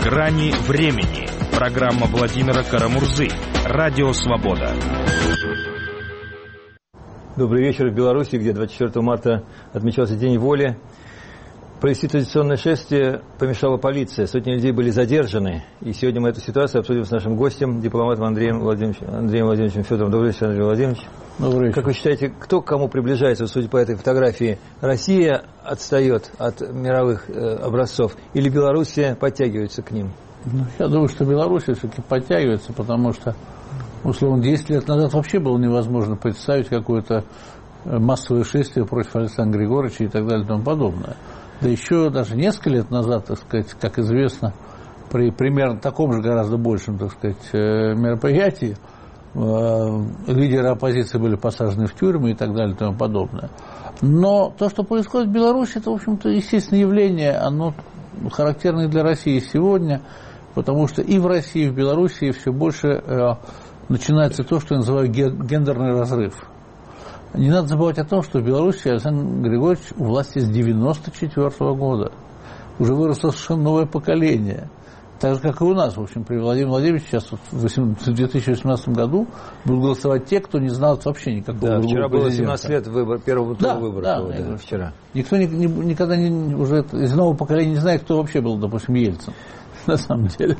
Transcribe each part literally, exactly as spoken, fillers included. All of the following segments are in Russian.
Грани времени. Программа Владимира Карамурзы. Радио Свобода. Добрый вечер в Беларуси, где двадцать четвёртого марта отмечался День воли. Провести традиционное шествие помешала полиция. Сотни людей были задержаны. И сегодня мы эту ситуацию обсудим с нашим гостем, дипломатом Андреем Владимировичем, Андреем Владимировичем Федоровым. Добрый вечер, Андрей Владимирович. Добрый вечер. Как вы считаете, кто к кому приближается, судя по этой фотографии? Россия отстает от мировых э, образцов или Белоруссия подтягивается к ним? Ну, я думаю, что Белоруссия все-таки подтягивается, потому что, условно, десять лет назад вообще было невозможно представить какое-то массовое шествие против Александра Григорьевича и так далее и тому подобное. Да еще даже несколько лет назад, так сказать, как известно, при примерно таком же гораздо большем, так сказать, мероприятии лидеры оппозиции были посажены в тюрьмы и так далее и тому подобное. Но то, что происходит в Беларуси, это, в общем-то, естественное явление, оно характерно и для России сегодня, потому что и в России, и в Беларуси все больше начинается то, что я называю гендерный разрыв. Не надо забывать о том, что в Беларуси Александр Григорьевич у власти с девяносто четвёртого года. Уже выросло совершенно новое поколение. Так же, как и у нас. В общем, при Владимире Владимировиче сейчас в две тысячи восемнадцатом году будут голосовать те, кто не знал вообще никакого да, выбора. Вчера было семнадцать лет выбор, первого тура да, выбора. Да, да, да, вчера. Никто ни, ни, никогда не, уже из нового поколения не знает, кто вообще был, допустим, Ельцин. На самом деле.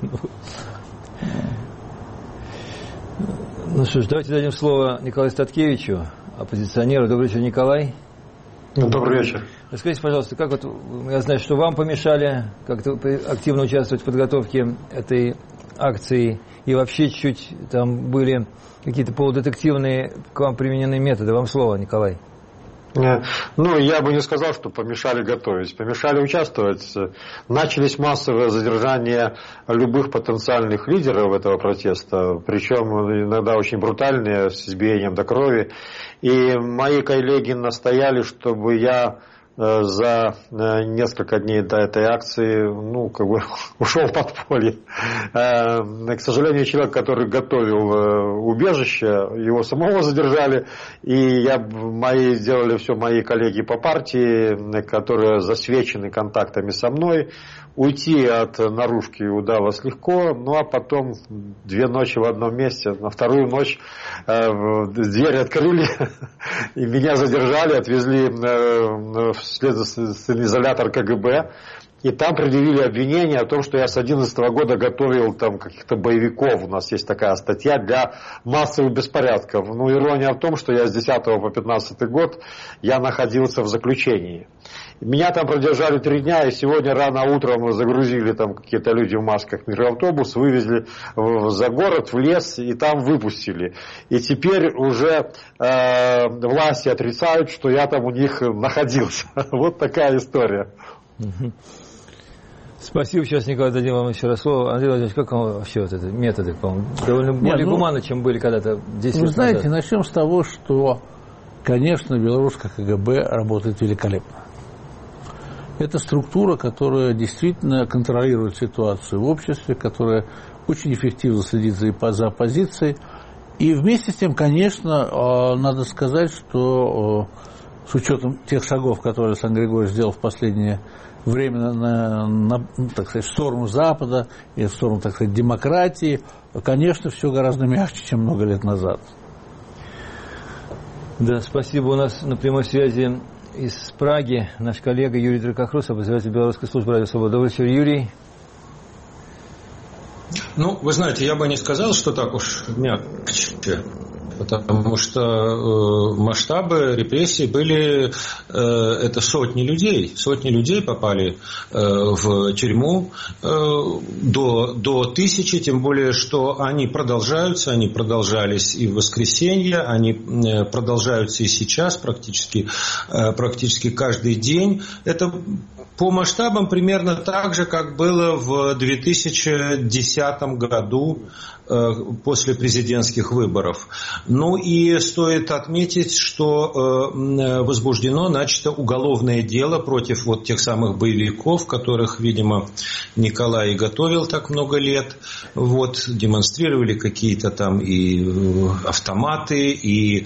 Ну что ж, давайте дадим слово Николаю Статкевичу, оппозиционеру. Добрый вечер, Николай. Добрый вечер. Расскажите, пожалуйста, как вот, я знаю, что вам помешали как-то активно участвовать в подготовке этой акции, и вообще чуть там были какие-то полудетективные к вам примененные методы. Вам слово, Николай. Ну, я бы не сказал, что помешали готовить. Помешали участвовать. Начались массовые задержания любых потенциальных лидеров этого протеста, причем иногда очень брутальные, с избиением до крови. И мои коллеги настояли, чтобы я за несколько дней до этой акции, ну, как бы ушел в подполье. К сожалению, человек, который готовил убежище, его самого задержали, и я, мои, сделали все мои коллеги по партии, которые засвечены контактами со мной. Уйти от наружки удалось легко, ну а потом две ночи в одном месте, на вторую ночь э, двери открыли, и меня задержали, отвезли в следственный изолятор ка гэ бэ, и там предъявили обвинение о том, что я с две тысячи одиннадцатого года готовил там каких-то боевиков, у нас есть такая статья, для массовых беспорядков. Ну, ирония в том, что я с десятого по пятнадцатый год я находился в заключении. Меня там продержали три дня, и сегодня рано утром загрузили там какие-то люди в масках в микроавтобус, вывезли в, за город, в лес, и там выпустили. И теперь уже э, власти отрицают, что я там у них находился. Вот такая история. Спасибо. Сейчас, Николай, дадим вам еще раз слово. Андрей Владимирович, как вам вообще вот эти методы, по-моему, довольно Нет, более ну, гуманно, чем были когда-то десять лет назад? Вы знаете, начнем с того, что, конечно, белорусская ка гэ бэ работает великолепно. Это структура, которая действительно контролирует ситуацию в обществе, которая очень эффективно следит за, за оппозицией. И вместе с тем, конечно, надо сказать, что с учетом тех шагов, которые Александр Григорьевич сделал в последнее время на, на, так сказать, в сторону Запада и в сторону, так сказать, демократии, конечно, все гораздо мягче, чем много лет назад. Да, спасибо. У нас на прямой связи из Праги наш коллега Юрий Дракохрус, обозреватель Белорусской службы Радио Свобода. Добрый вечер, Юрий. Ну, вы знаете, я бы не сказал, что так уж мягче, потому что э, масштабы репрессий были, э, это сотни людей, сотни людей попали э, в тюрьму э, до, до тысячи, тем более, что они продолжаются, они продолжались и в воскресенье, они э, продолжаются и сейчас практически, э, практически каждый день. Это по масштабам примерно так же, как было в две тысячи десятом году после президентских выборов. Ну и стоит отметить, что возбуждено, начато уголовное дело против вот тех самых боевиков, которых, видимо, Николай и готовил так много лет. Вот, демонстрировали какие-то там и автоматы, и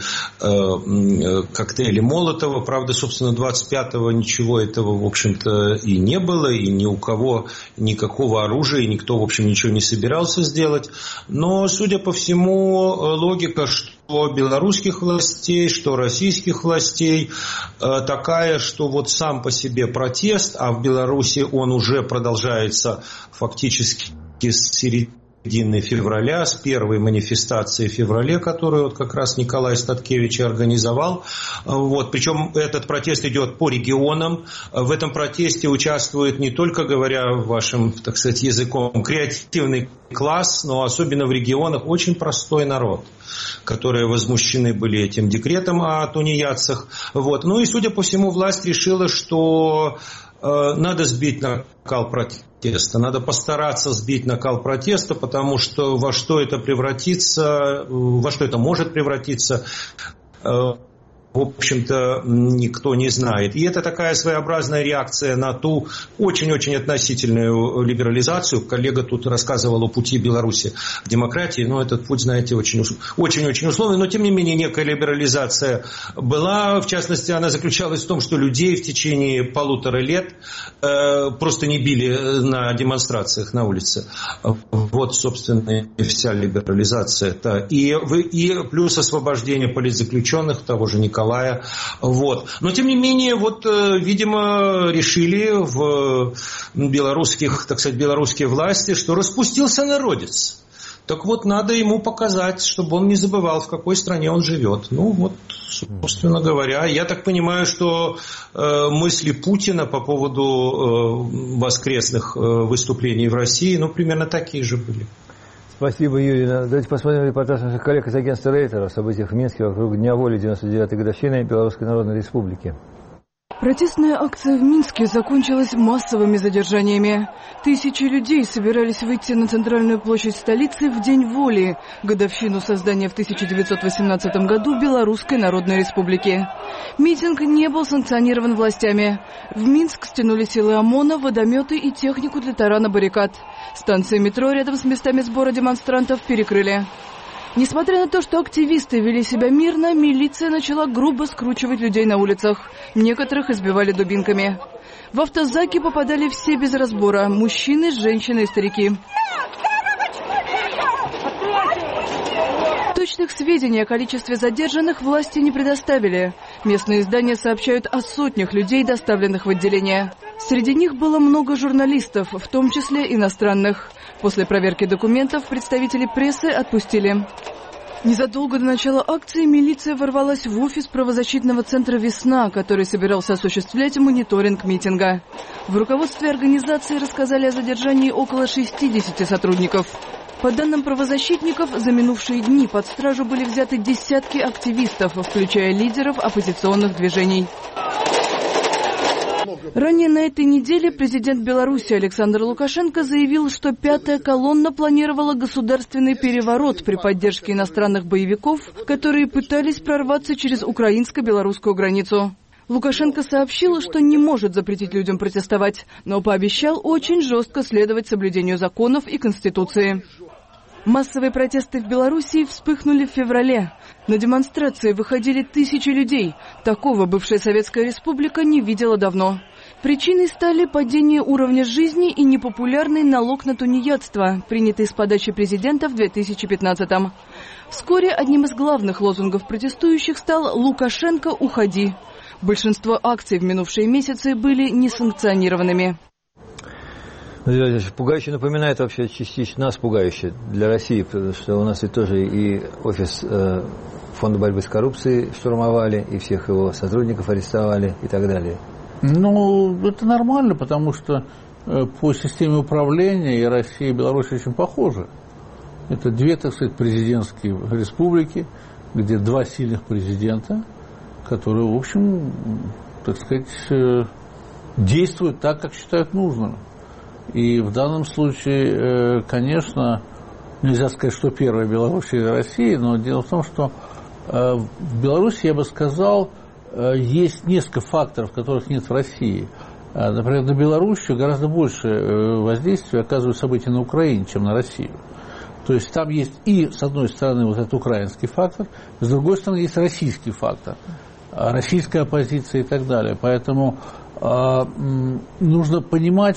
коктейли Молотова. Правда, собственно, двадцать пятого ничего этого, в общем-то, и не было, и ни у кого никакого оружия, и никто, в общем, ничего не собирался сделать. Но, судя по всему, логика, что белорусских властей, что российских властей такая, что вот сам по себе протест, а в Беларуси он уже продолжается фактически с середины февраля, с первой манифестации в феврале, которую вот как раз Николай Статкевич организовал. Вот. Причем этот протест идет по регионам. В этом протесте участвует не только, говоря вашим, так сказать, языком, креативный класс, но особенно в регионах очень простой народ, которые возмущены были этим декретом о тунеядцах. Вот. Ну и, судя по всему, власть решила, что э, надо сбить накал протеста, надо постараться сбить накал протеста, потому что во что это превратится, во что это может превратиться, э, в общем-то, никто не знает. И это такая своеобразная реакция на ту очень-очень относительную либерализацию. Коллега тут рассказывал о пути Беларуси к демократии, но этот путь, знаете, очень-очень условный. Но, тем не менее, некая либерализация была. В частности, она заключалась в том, что людей в течение полутора лет э, просто не били на демонстрациях на улице. Вот, собственно, и вся либерализация. И, и плюс освобождение политзаключенных, того же Николая. Вот. Но, тем не менее, вот, видимо, решили в белорусских, так сказать, белорусские власти, что распустился народец. Так вот, надо ему показать, чтобы он не забывал, в какой стране он живет. Ну, вот, собственно говоря, я так понимаю, что э, мысли Путина по поводу э, воскресных э, выступлений в России, ну, примерно такие же были. Спасибо, Юрий. Давайте посмотрим репортаж наших коллег из агентства Рейтер о событиях в Минске вокруг Дня воли девяносто девятой годовщины Белорусской Народной Республики. Протестная акция в Минске закончилась массовыми задержаниями. Тысячи людей собирались выйти на центральную площадь столицы в День воли, годовщину создания в тысяча девятьсот восемнадцатом году Белорусской Народной Республики. Митинг не был санкционирован властями. В Минск стянули силы ОМОНа, водометы и технику для тарана баррикад. Станции метро рядом с местами сбора демонстрантов перекрыли. Несмотря на то, что активисты вели себя мирно, милиция начала грубо скручивать людей на улицах. Некоторых избивали дубинками. В автозаки попадали все без разбора – мужчины, женщины и старики. Точных сведений о количестве задержанных власти не предоставили. Местные издания сообщают о сотнях людей, доставленных в отделение. Среди них было много журналистов, в том числе иностранных. После проверки документов представителей прессы отпустили. Незадолго до начала акции милиция ворвалась в офис правозащитного центра «Весна», который собирался осуществлять мониторинг митинга. В руководстве организации рассказали о задержании около шестидесяти сотрудников. По данным правозащитников, за минувшие дни под стражу были взяты десятки активистов, включая лидеров оппозиционных движений. Ранее на этой неделе президент Беларуси Александр Лукашенко заявил, что пятая колонна планировала государственный переворот при поддержке иностранных боевиков, которые пытались прорваться через украинско-белорусскую границу. Лукашенко сообщил, что не может запретить людям протестовать, но пообещал очень жестко следовать соблюдению законов и Конституции. Массовые протесты в Белоруссии вспыхнули в феврале. На демонстрации выходили тысячи людей. Такого бывшая Советская Республика не видела давно. Причиной стали падение уровня жизни и непопулярный налог на тунеядство, принятый с подачи президента в две тысячи пятнадцатом. Вскоре одним из главных лозунгов протестующих стал «Лукашенко, уходи». Большинство акций в минувшие месяцы были несанкционированными. Пугающе напоминает вообще частично нас, пугающе для России, потому что у нас ведь тоже и офис э, Фонда борьбы с коррупцией штурмовали, и всех его сотрудников арестовали и так далее. Ну, это нормально, потому что э, по системе управления и Россия, и Беларусь очень похожи. Это две, так сказать, президентские республики, где два сильных президента, которые, в общем, так сказать, э, действуют так, как считают нужным. И в данном случае, конечно, нельзя сказать, что первая Белоруссия и Россия, но дело в том, что В Беларуси, я бы сказал, есть несколько факторов, которых нет в России. Например, на Белоруссию гораздо больше воздействия оказывают события на Украине, чем на Россию. То есть там есть и, с одной стороны, вот этот украинский фактор, с другой стороны, есть российский фактор, российская оппозиция и так далее. Поэтому э, нужно понимать,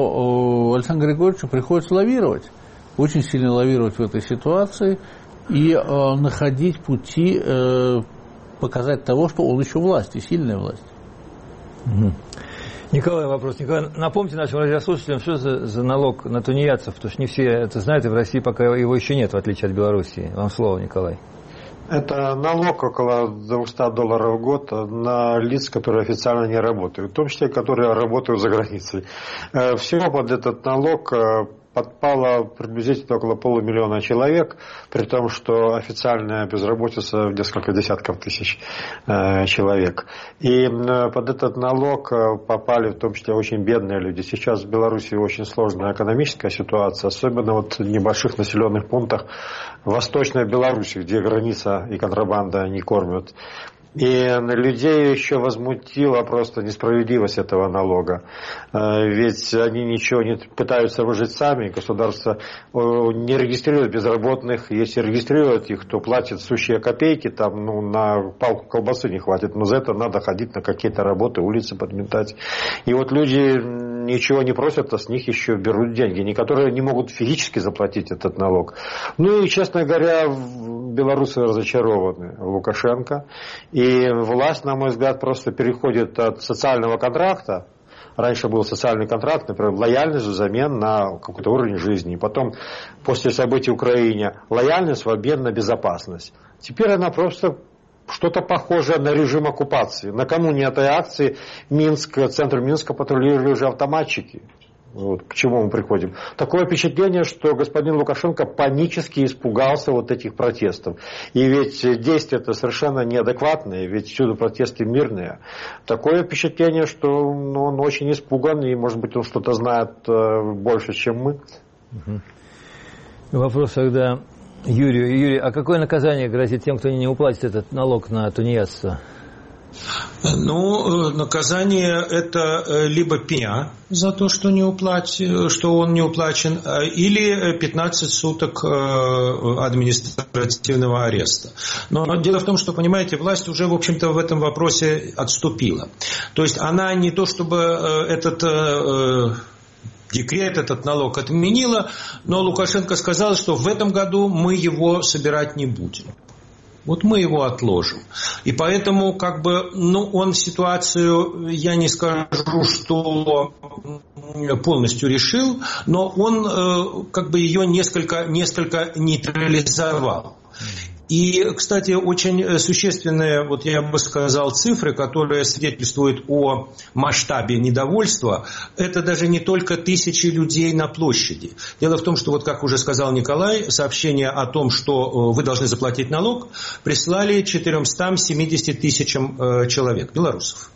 что э, Александру Григорьевичу приходится лавировать, очень сильно лавировать в этой ситуации и э, находить пути э, показать того, что он еще власть, и сильная власть. Угу. Николай, вопрос. Николай, напомните нашим радиослушателям, что за, за налог на тунеядцев, потому что не все это знают, и в России пока его еще нет, в отличие от Белоруссии. Вам слово, Николай. Это налог около двести долларов в год на лиц, которые официально не работают, в том числе, которые работают за границей. Всего под этот налог подпало приблизительно около полумиллиона человек, при том, что официальная безработица в несколько десятков тысяч э, человек. И э, под этот налог попали в том числе очень бедные люди. Сейчас в Беларуси очень сложная экономическая ситуация, особенно вот в небольших населенных пунктах Восточной Беларуси, где граница и контрабанда не кормят. И людей еще возмутила просто несправедливость этого налога. Ведь они ничего не пытаются выжить сами, государство не регистрирует безработных, если регистрирует их, то платит сущие копейки, там ну, на палку колбасы не хватит, но за это надо ходить на какие-то работы, улицы подметать. И вот люди ничего не просят, а с них еще берут деньги, некоторые не могут физически заплатить этот налог. Ну и, честно говоря, белорусы разочарованы в Лукашенко. И власть, на мой взгляд, просто переходит от социального контракта. Раньше был социальный контракт, например, лояльность взамен на какой-то уровень жизни. И потом, после событий в Украине, лояльность в обмен на безопасность. Теперь она просто что-то похожее на режим оккупации. Накануне этой акции Минск, центр Минска патрулировали уже автоматчики. Вот, к чему мы приходим? Такое впечатление, что господин Лукашенко панически испугался вот этих протестов. И ведь действия-то совершенно неадекватные, ведь всюду протесты мирные. Такое впечатление, что ну, он очень испуган, и, может быть, он что-то знает э, больше, чем мы. Угу. Вопрос тогда Юрию. Юрий, а какое наказание грозит тем, кто не уплатит этот налог на тунеядство? Ну, наказание это либо пеня за то, что, не уплатил, что он не уплачен, или пятнадцать суток административного ареста. Но дело в том, что, понимаете, власть уже, в общем-то, в этом вопросе отступила. То есть она не то, чтобы этот декрет, этот налог отменила, но Лукашенко сказал, что в этом году мы его собирать не будем. Вот мы его отложим. И поэтому, как бы, ну, он ситуацию, я не скажу, что полностью решил, но он, э, как бы, ее несколько, несколько нейтрализовал. И, кстати, очень существенные, вот я бы сказал, цифры, которые свидетельствуют о масштабе недовольства, это даже не только тысячи людей на площади. Дело в том, что, вот как уже сказал Николай, сообщение о том, что вы должны заплатить налог, прислали четырёмстам семидесяти тысячам человек, белорусов.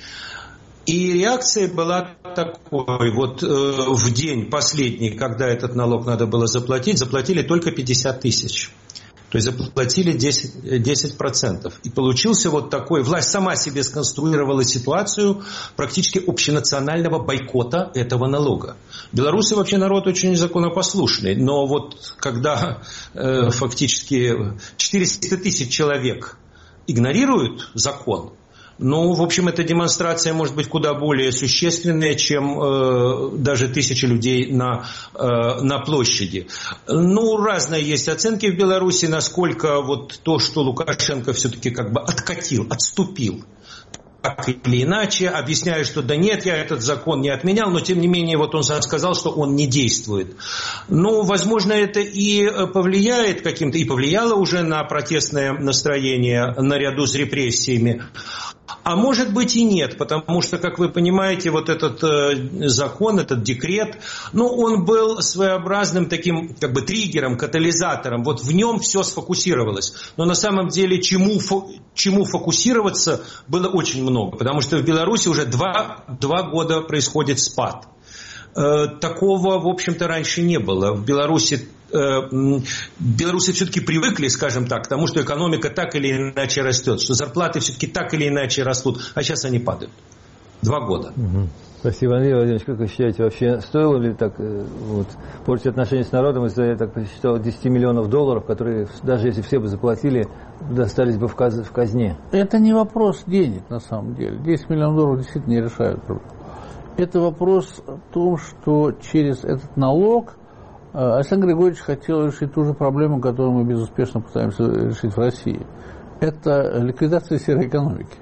И реакция была такой, вот э, в день последний, когда этот налог надо было заплатить, заплатили только пятьдесят тысяч. То есть заплатили десять процентов. И получился вот такой, власть сама себе сконструировала ситуацию практически общенационального бойкота этого налога. Белорусы вообще народ очень законопослушный, но вот когда э, фактически четыреста тысяч человек игнорируют закон, ну, в общем, эта демонстрация может быть куда более существенная, чем э, даже тысячи людей на, э, на площади. Ну, разные есть оценки в Беларуси, насколько вот то, что Лукашенко все-таки как бы откатил, отступил. Так или иначе, объясняю, что да нет, я этот закон не отменял, но тем не менее вот он сам сказал, что он не действует. Ну, возможно, это и повлияет каким-то, и повлияло уже на протестное настроение наряду с репрессиями. А может быть и нет, потому что, как вы понимаете, вот этот э, закон, этот декрет, ну, он был своеобразным таким, как бы, триггером, катализатором. Вот в нем все сфокусировалось. Но на самом деле чему, фо, чему фокусироваться было очень много, потому что в Беларуси уже два, два года происходит спад. Э, такого, в общем-то, раньше не было. В Беларуси белорусы все-таки привыкли, скажем так, к тому, что экономика так или иначе растет, что зарплаты все-таки так или иначе растут, а сейчас они падают. Два года. Угу. Спасибо, Андрей Владимирович. Как вы считаете, вообще стоило ли так вот, портить отношения с народом из-за, я так посчитал, десять миллионов долларов, которые, даже если все бы заплатили, достались бы в, каз... в казне? Это не вопрос денег, на самом деле. десять миллионов долларов действительно не решают проблему. Это вопрос о том, что через этот налог Александр Григорьевич хотел решить ту же проблему, которую мы безуспешно пытаемся решить в России. Это ликвидация серой экономики.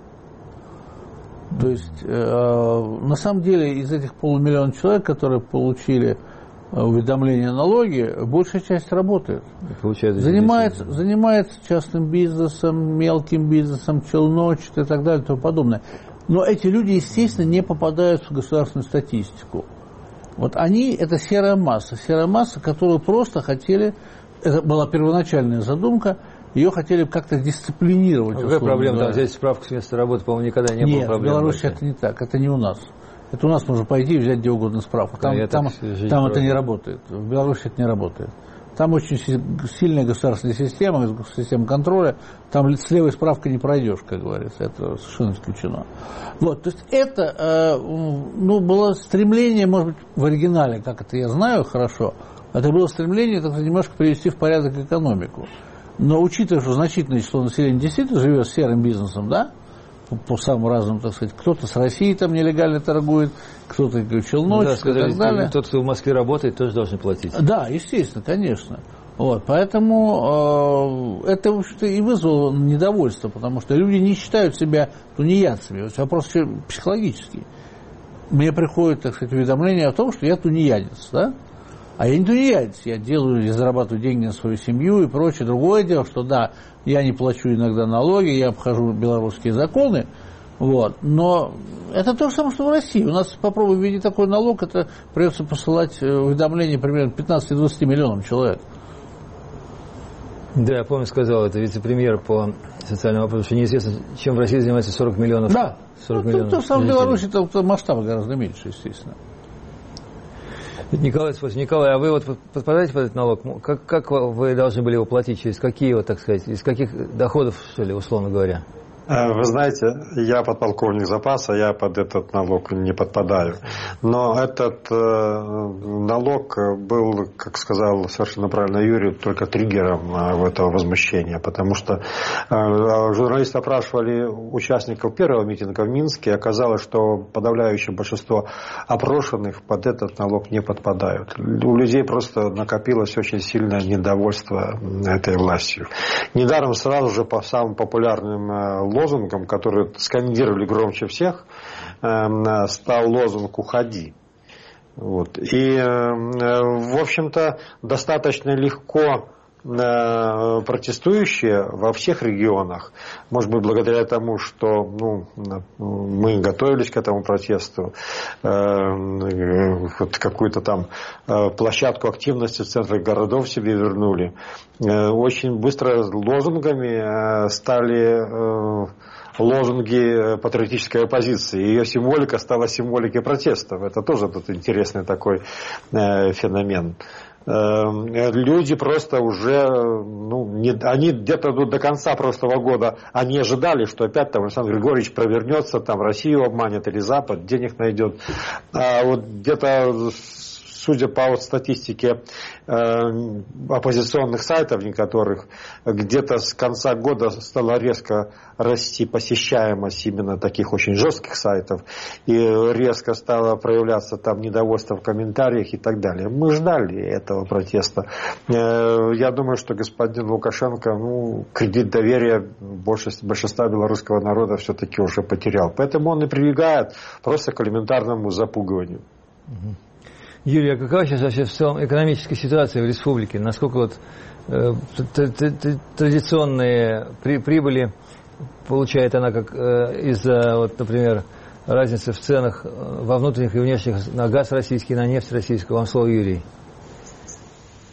То есть, э, на самом деле, из этих полумиллиона человек, которые получили уведомление о налоге, большая часть работает. Занимается, занимается частным бизнесом, мелким бизнесом, челночит и так далее и тому подобное. Но эти люди, естественно, не попадают в государственную статистику. Вот они, это серая масса, серая масса, которую просто хотели, это была первоначальная задумка, ее хотели как-то дисциплинировать. А какая проблема? Там взять справку с места работы, по-моему, никогда не Нет, было проблем. Нет, в Беларуси это не так, это не у нас. Это у нас можно пойти и взять где угодно справку. Там, а там, там это не работает. В Беларуси это не работает. Там очень сильная государственная система, система контроля. Там с левой справкой не пройдешь, как говорится. Это совершенно исключено. Вот, то есть это э, ну, было стремление, может быть, в оригинале, как это я знаю хорошо, это было стремление, так сказать, немножко привести в порядок экономику. Но учитывая, что значительное число населения действительно живет серым бизнесом, да, по, по самым разным, так сказать, кто-то с Россией там нелегально торгует, кто-то челночит, ну, да, сказали, и так далее. Тот, кто в Москве работает, тоже должен платить. Да, естественно, конечно. Вот, поэтому э, это, в общем-то, и вызвало недовольство, потому что люди не считают себя тунеядцами. Вот вопрос психологический. Мне приходит, так сказать, уведомление о том, что я тунеядец, да? А я не тунеядец, я делаю, я зарабатываю деньги на свою семью и прочее. Другое дело, что да, я не плачу иногда налоги, я обхожу белорусские законы, вот. Но это то же самое, что в России. У нас, попробуй ввести такой налог, это придется посылать уведомления примерно пятнадцати-двадцати миллионам человек. Да, я помню, сказал, это вице-премьер по социальному вопросу, что неизвестно, чем в России занимается сорок миллионов. Да, сорок ну, миллионов. То, что в Беларуси там масштабы гораздо меньше, естественно. Николай, Николай, а вы вот подпадаете под этот налог? Как, как вы должны были его платить? Через какие, вот, так сказать, из каких доходов, что ли, условно говоря? Вы знаете, я подполковник запаса, я под этот налог не подпадаю. Но этот э, налог был, как сказал совершенно правильно Юрий, только триггером э, этого возмущения. Потому что э, журналисты опрашивали участников первого митинга в Минске, и оказалось, что подавляющее большинство опрошенных под этот налог не подпадают. У людей просто накопилось очень сильное недовольство этой властью. Недаром сразу же по самым популярным э, лозунгом, который скандировали громче всех, стал лозунг «Уходи». Вот. И, в общем-то, достаточно легко протестующие во всех регионах, может быть, благодаря тому, что ну, мы готовились к этому протесту, вот какую-то там площадку активности в центрах городов себе вернули, очень быстро лозунгами стали лозунги патриотической оппозиции. Ее символика стала символикой протестов. Это тоже тут интересный такой феномен. Люди просто уже, ну, не, они где-то до конца прошлого года, они ожидали, что опять там Александр Григорьевич провернется, там Россию обманет или Запад, денег найдет. А вот где-то, судя по вот статистике э, оппозиционных сайтов некоторых, где-то с конца года стала резко расти посещаемость именно таких очень жестких сайтов, и резко стало проявляться там недовольство в комментариях и так далее. Мы ждали этого протеста. Э, я думаю, что господин Лукашенко, ну, кредит доверия большинства белорусского народа все-таки уже потерял. Поэтому он и прибегает просто к элементарному запугиванию. Юрий, а какова сейчас вообще в целом экономическая ситуация в республике? Насколько вот э, традиционные при, прибыли получает она как э, из-за, вот, например, разницы в ценах во внутренних и внешних на газ российский, на нефть российскую? Вам слово, Юрий.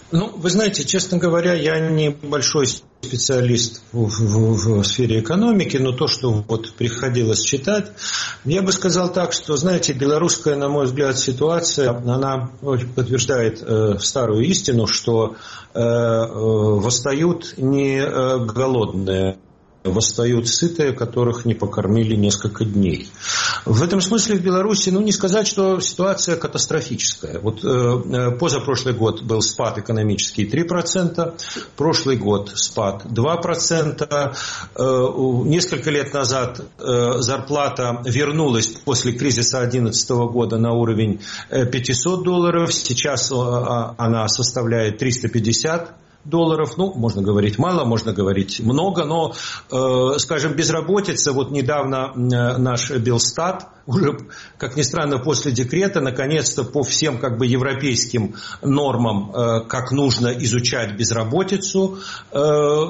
Ну, вы знаете, честно говоря, я не большой специалист в, в, в сфере экономики, но то, что вот приходилось читать, я бы сказал так, что, знаете, белорусская, на мой взгляд, ситуация, она подтверждает э, старую истину, что э, э, восстают не э, голодные, восстают сытые, которых не покормили несколько дней. В этом смысле в Беларуси, ну, не сказать, что ситуация катастрофическая. Вот э, позапрошлый год был спад экономический три процента, прошлый год спад два процента. Э, несколько лет назад э, зарплата вернулась после кризиса две тысячи одиннадцатого года на уровень пятьсот долларов, сейчас э, она составляет триста пятьдесят долларов, ну, можно говорить мало, можно говорить много, но, э, скажем, безработица, вот недавно э, наш Белстат, уже, как ни странно, после декрета, наконец-то по всем как бы европейским нормам, э, как нужно изучать безработицу, э,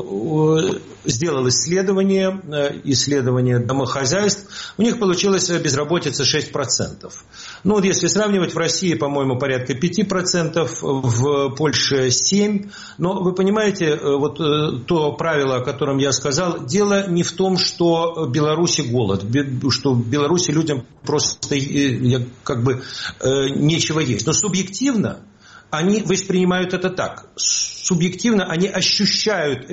э, сделал исследование, э, исследование домохозяйств, у них получилась безработица шесть процентов. Ну, вот если сравнивать, в России, по-моему, порядка пять процентов, в Польше семь процентов, но вы понимаете, вот то правило, о котором я сказал, дело не в том, что в Беларуси голод, что в Беларуси людям просто как бы нечего есть. Но субъективно они воспринимают это так. Субъективно они ощущают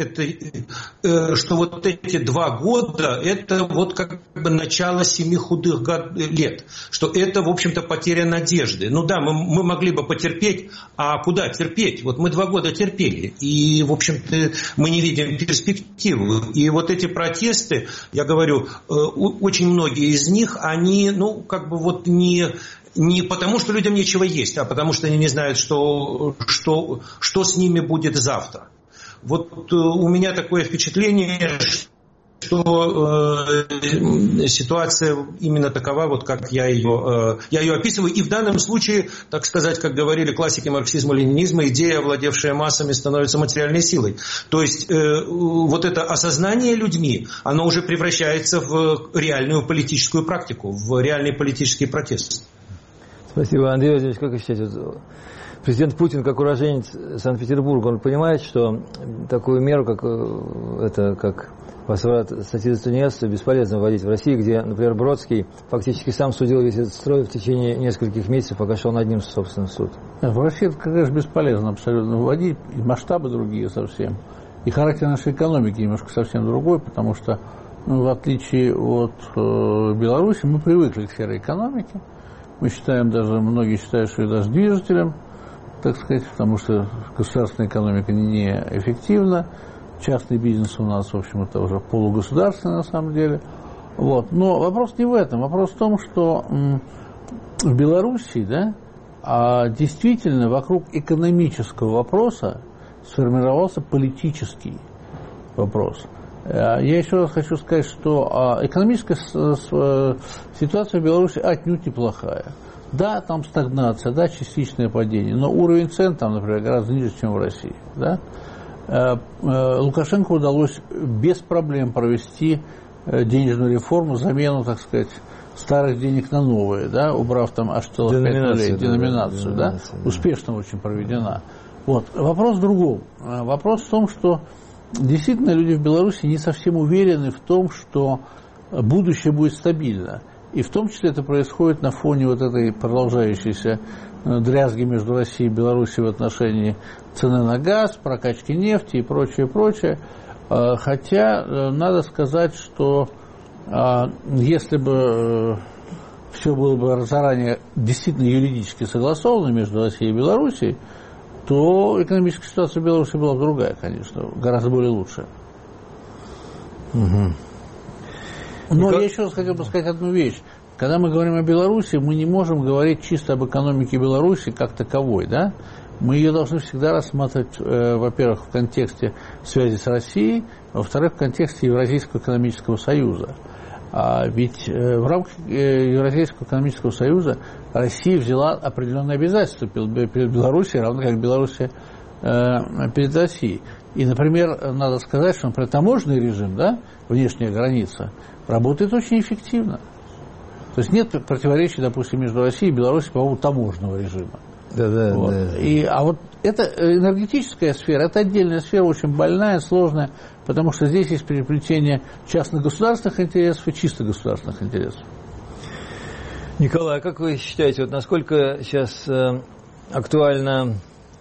это, что вот эти два года, это вот как бы начало семи худых лет, что это, в общем-то, потеря надежды. Ну да, мы, мы могли бы потерпеть, а куда терпеть? Вот мы два года терпели, и, в общем-то, мы не видим перспективы. И вот эти протесты, я говорю, очень многие из них, они, ну, как бы вот не... Не потому, что людям нечего есть, а потому, что они не знают, что, что, что с ними будет завтра. Вот у меня такое впечатление, что э, ситуация именно такова, вот как я ее, э, я ее описываю. И в данном случае, так сказать, как говорили классики марксизма-ленинизма, идея, овладевшая массами, становится материальной силой. То есть э, вот это осознание людьми, оно уже превращается в реальную политическую практику, в реальный политический протест. Спасибо, Андрей Владимирович. Как вы считаете, вот президент Путин, как уроженец Санкт-Петербурга, он понимает, что такую меру, как это, как возврат статьи за тунеядство, бесполезно вводить в России, где, например, Бродский фактически сам судил весь этот строй в течение нескольких месяцев, пока шел над ним, собственно, суд. В России это, конечно, бесполезно абсолютно вводить, и масштабы другие совсем, и характер нашей экономики немножко совсем другой, потому что, ну, в отличие от э, Беларуси, мы привыкли к серой экономике. Мы считаем даже, многие считают, что и даже движителем, так сказать, потому что государственная экономика неэффективна, частный бизнес у нас, в общем, это уже полугосударственный на самом деле. Вот. Но вопрос не в этом, вопрос в том, что м, в Белоруссии, да, а действительно вокруг экономического вопроса сформировался политический вопрос. Я еще раз хочу сказать, что экономическая ситуация в Беларуси отнюдь неплохая. Да, там стагнация, да, частичное падение, но уровень цен там, например, гораздо ниже, чем в России. Да? Лукашенко удалось без проблем провести денежную реформу, замену, так сказать, старых денег на новые, да, убрав там аж целых пять нулей, деноминацию, да, да, успешно очень проведена. Вот. Вопрос в другом. Вопрос в том, что действительно люди в Беларуси не совсем уверены в том, что будущее будет стабильно. И в том числе это происходит на фоне вот этой продолжающейся дрязги между Россией и Белоруссией в отношении цены на газ, прокачки нефти и прочее, прочее. Хотя надо сказать, что если бы все было бы заранее действительно юридически согласовано между Россией и Белоруссией, то экономическая ситуация в Беларуси была бы другая, конечно, гораздо более лучшая. Угу. Но как... я еще раз хотел бы сказать одну вещь. Когда мы говорим о Беларуси, мы не можем говорить чисто об экономике Беларуси как таковой, да? Мы ее должны всегда рассматривать, э, во-первых, в контексте связи с Россией, во-вторых, в контексте Евразийского экономического союза. А ведь э, в рамках э, Евразийского экономического союза Россия взяла определенные обязательства перед, перед Белоруссией, равно как Белоруссия э, перед Россией. И, например, надо сказать, что, например, таможенный режим, да, внешняя граница, работает очень эффективно. То есть нет противоречий, допустим, между Россией и Белоруссией по поводу таможенного режима. Да, да, вот. да. И, а вот эта энергетическая сфера, это отдельная сфера, очень больная, сложная, потому что здесь есть переплетение частно-государственных интересов и чисто государственных интересов. Николай, а как вы считаете, вот насколько сейчас э, актуальна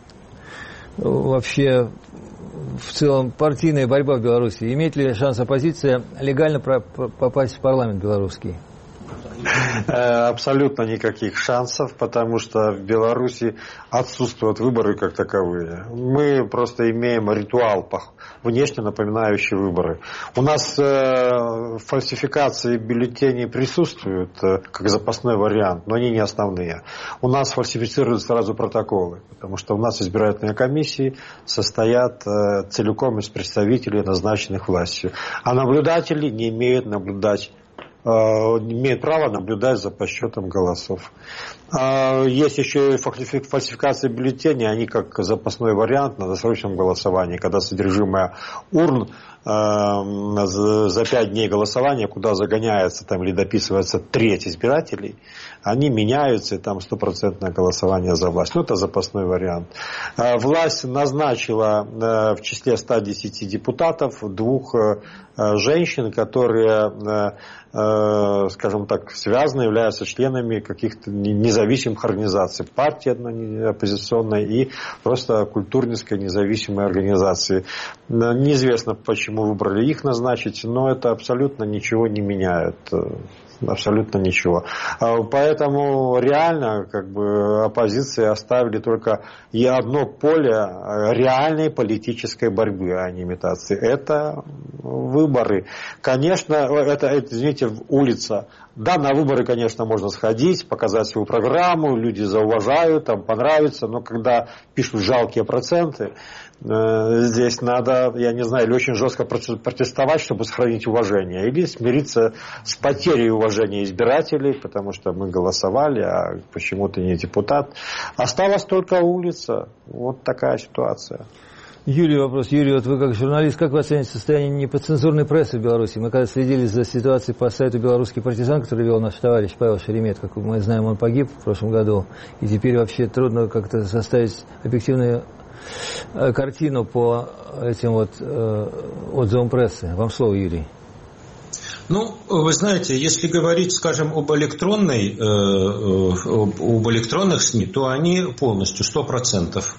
вообще в целом партийная борьба в Беларуси? Имеет ли шанс оппозиция легально про- попасть в парламент белорусский? Абсолютно никаких шансов, потому что в Беларуси отсутствуют выборы как таковые. Мы просто имеем ритуал, внешне напоминающий выборы. У нас э, фальсификации бюллетеней присутствуют э, как запасной вариант, но они не основные. У нас фальсифицируют сразу протоколы, потому что у нас избирательные комиссии состоят э, целиком из представителей, назначенных властью. А наблюдатели не имеют наблюдать имеют право наблюдать за подсчетом голосов. Есть еще и фальсификации бюллетеней, они как запасной вариант на досрочном голосовании, когда содержимое урн за пять дней голосования, куда загоняется там, или дописывается треть избирателей, они меняются, и там стопроцентное голосование за власть. Ну, это запасной вариант. Власть назначила в числе ста десяти депутатов двух женщин, которые, скажем так, связаны, являются членами каких-то независимых организаций, партии одной оппозиционной и просто культурнической независимой организации. Неизвестно, почему выбрали их назначить, но это абсолютно ничего не меняет. Абсолютно ничего. Поэтому реально как бы оппозиции оставили только и одно поле реальной политической борьбы, а не имитации. Это выборы. Конечно, это, это извините, улица. Да, на выборы, конечно, можно сходить, показать свою программу, люди зауважают, там понравится, но когда пишут жалкие проценты, здесь надо, я не знаю, или очень жестко протестовать, чтобы сохранить уважение, или смириться с потерей уважения избирателей, потому что мы голосовали, а почему ты не депутат. Осталась только улица. Вот такая ситуация. Юрий, вопрос. Юрий, вот вы как журналист, как вы оцените состояние неподцензурной прессы в Беларуси? Мы когда следили за ситуацией по сайту «Белорусский партизан», который вел наш товарищ Павел Шеремет, как мы знаем, он погиб в прошлом году, и теперь вообще трудно как-то составить объективную картину по этим вот э, отзывам прессы. Вам слово, Юрий. Ну, вы знаете, если говорить, скажем, об электронной, э, об электронных СМИ, то они полностью, сто процентов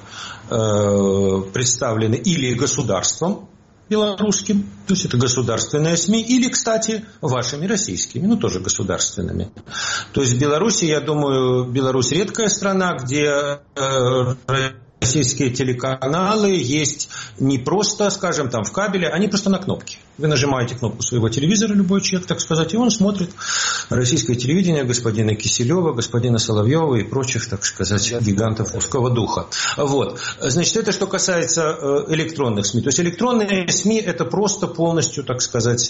э, представлены или государством белорусским, то есть это государственные СМИ, или, кстати, вашими российскими, ну, тоже государственными. То есть в Беларуси, я думаю, Беларусь редкая страна, где э, российские телеканалы есть не просто, скажем, там в кабеле, они просто на кнопке. Вы нажимаете кнопку своего телевизора, любой человек, так сказать, и он смотрит российское телевидение господина Киселева, господина Соловьева и прочих, так сказать, гигантов русского духа. Вот. Значит, это что касается электронных СМИ. То есть электронные СМИ – это просто полностью, так сказать,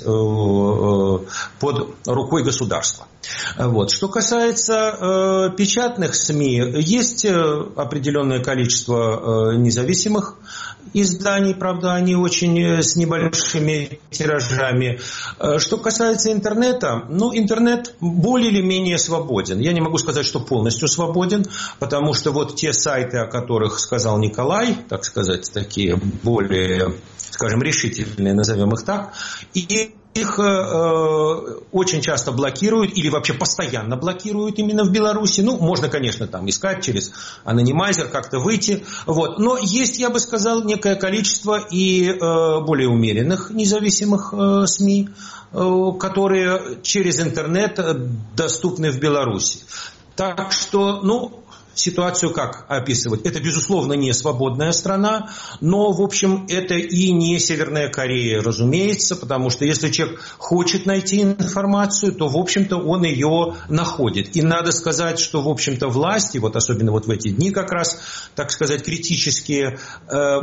под рукой государства. Вот. Что касается печатных СМИ, есть определенное количество независимых изданий, правда, они очень с небольшими тиражами. Что касается интернета, ну, интернет более или менее свободен. Я не могу сказать, что полностью свободен, потому что вот те сайты, о которых сказал Николай, так сказать, такие более, скажем, решительные, назовем их так, и их э, очень часто блокируют или вообще постоянно блокируют именно в Беларуси. Ну, можно, конечно, там искать через анонимайзер, как-то выйти. Вот. Но есть, я бы сказал, некое количество и э, более умеренных независимых э, СМИ, э, которые через интернет доступны в Беларуси. Так что, ну... Ситуацию как описывать? Это, безусловно, не свободная страна, но, в общем, это и не Северная Корея, разумеется, потому что если человек хочет найти информацию, то, в общем-то, он ее находит. И надо сказать, что, в общем-то, власти, вот особенно вот в эти дни как раз, так сказать, критические э, э,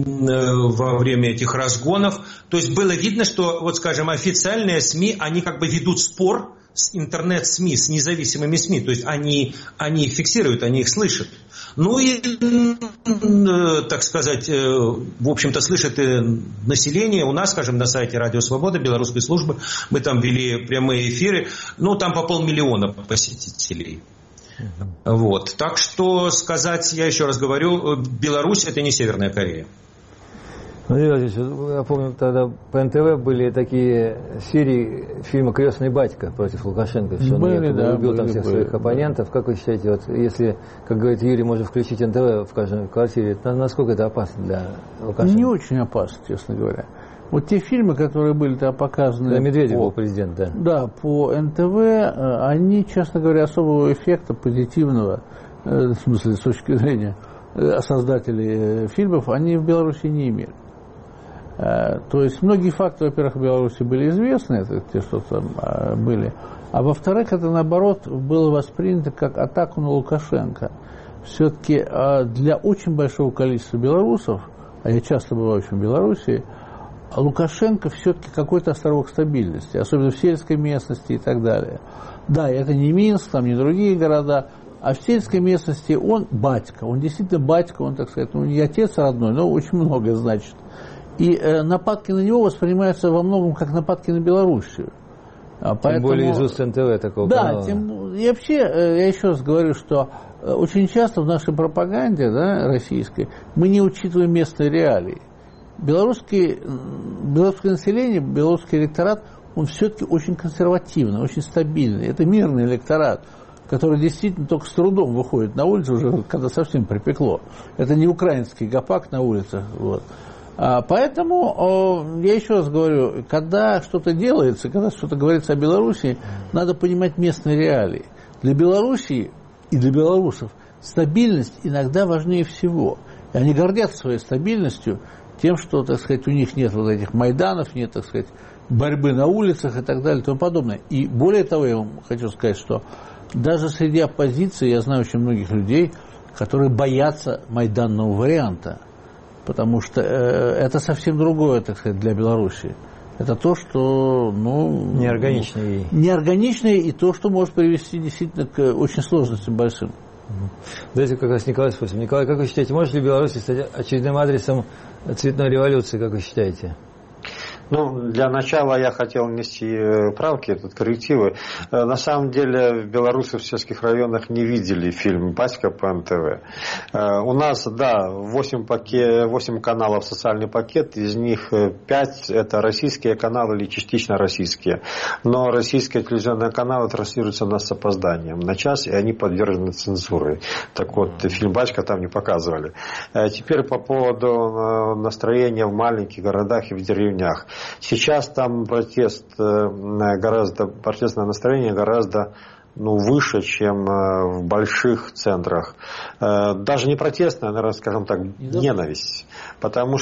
во время этих разгонов, то есть было видно, что, вот, скажем, официальные СМИ, они как бы ведут спор с интернет-СМИ, с независимыми СМИ, то есть они, они их фиксируют, они их слышат. Ну и, так сказать, в общем-то, слышит и население. У нас, скажем, на сайте Радио Свобода, Белорусской службы, мы там вели прямые эфиры, ну там по полмиллиона посетителей. Вот. Так что сказать, я еще раз говорю, Беларусь – это не Северная Корея. Я помню, тогда по эн тэ вэ были такие серии фильма «Крестный батька» против Лукашенко, что он были, да, убил были, там всех были, своих оппонентов. Да. Как вы считаете, вот, если, как говорит Юрий, можно включить эн тэ вэ в каждой квартире, насколько это опасно для Лукашенко? Не очень опасно, честно говоря. Вот те фильмы, которые были там показаны... Да, Медведев по, был президент, да. Да, по эн тэ вэ, они, честно говоря, особого эффекта позитивного, в смысле, с точки зрения создателей фильмов, они в Беларуси не имели. То есть многие факты, во-первых, в Беларуси были известны, это те, что там были, а во-вторых, это, наоборот, было воспринято как атаку на Лукашенко. Все-таки для очень большого количества белорусов, а я часто бываю в Беларуси, Лукашенко все-таки какой-то островок стабильности, особенно в сельской местности и так далее. Да, это не Минск, там не другие города, а в сельской местности он батька, он действительно батька, он, так сказать, ну не отец родной, но очень многое значит. И э, нападки на него воспринимаются во многом как нападки на Белоруссию. А тем поэтому, более из уст эн тэ вэ такого да, канала. Тем, и вообще, э, я еще раз говорю, что э, очень часто в нашей пропаганде, да, российской, мы не учитываем местные реалии. Белорусский, белорусское население, белорусский электорат, он все-таки очень консервативный, очень стабильный. Это мирный электорат, который действительно только с трудом выходит на улицу, уже когда совсем припекло. Это не украинский гопак на улицах, вот. А, поэтому, я еще раз говорю, когда что-то делается, когда что-то говорится о Беларуси, надо понимать местные реалии. Для Беларуси и для белорусов стабильность иногда важнее всего. И они гордятся своей стабильностью тем, что, так сказать, у них нет вот этих майданов, нет, так сказать, борьбы на улицах и так далее и тому подобное. И более того, я вам хочу сказать, что даже среди оппозиции я знаю очень многих людей, которые боятся майданного варианта. Потому что э, это совсем другое, так сказать, для Беларуси. Это то, что, ну... Неорганичное. Неорганичное и то, что может привести действительно к очень сложностям большим. Давайте как раз Николай спросим. Николай, как вы считаете, может ли Беларусь стать очередным адресом цветной революции, как вы считаете? Ну, для начала я хотел внести правки, тут коррективы. На самом деле, белорусы в сельских районах не видели фильм «Батька» по эн тэ вэ. У нас, да, восемь, пакет, восемь каналов «Социальный пакет», из них пять это российские каналы или частично российские. Но российские телевизионные каналы транслируются у нас с опозданием на час, и они подвержены цензуре. Так вот, фильм «Батька» там не показывали. Теперь по поводу настроения в маленьких городах и в деревнях. Сейчас там протест гораздо, протестное настроение гораздо ну, выше, чем в больших центрах. Даже не протестное, наверное, скажем так, ненависть. Потому